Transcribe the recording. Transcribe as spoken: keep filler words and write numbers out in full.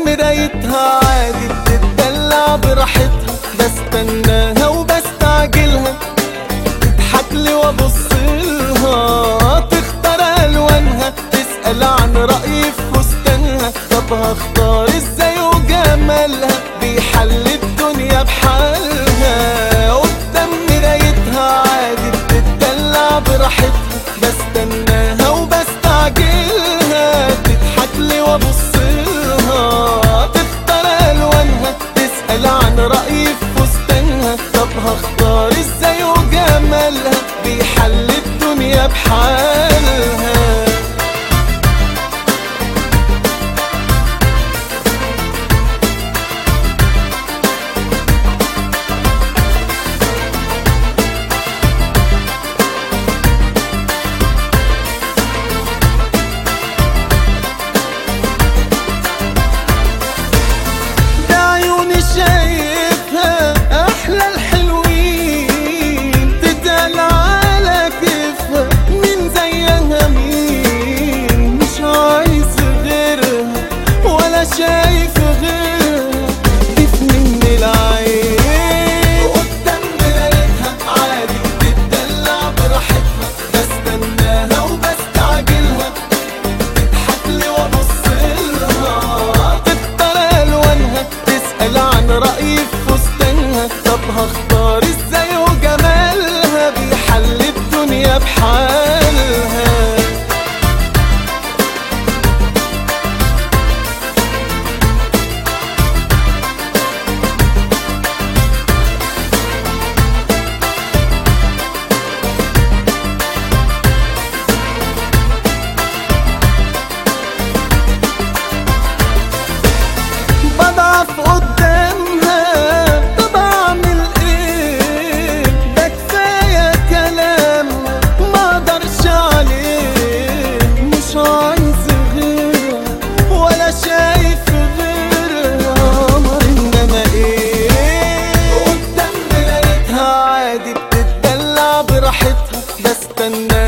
مرايتها عادي بتتدلع براحتها، بستناها وبستعجلها تضحكلي وابصلها، تختار الوانها تسأل عن رأيي في فستانها، طب هختار ازاي وجمالها بيحل الدنيا بحالها. قدام مرايتها عادي بتتدلع براحتها، بستناها وبستعجلها تضحكلي وابصلها، تختار الوانها تسأل عن رأيي في فستانها، طب هختار ازاي وجمالها بيحل الدنيا بحالها. شايفها احلى الحلوين تتقال على كيفها، مين زيها مين مش عايز غيرها ولا شايف غيرها، كيف من العين. قدام مرايتها عادي بتتدلع براحتها، بستناها وبستعجلها تضحكلي وابصلها، تختار الوانها تسأل عن رأيي في فستانها، طب هختار ازاي وجمالها بيحل الدنيا بحالها. بضعف قدامها طب اعمل ايه، ده كفايه كلام ما اقدرش عليه، مش عايز غيرها ولا شايف غيرها، قمر انما ايه. قدام مرايتها عادي بتتدلع براحتها، بستنى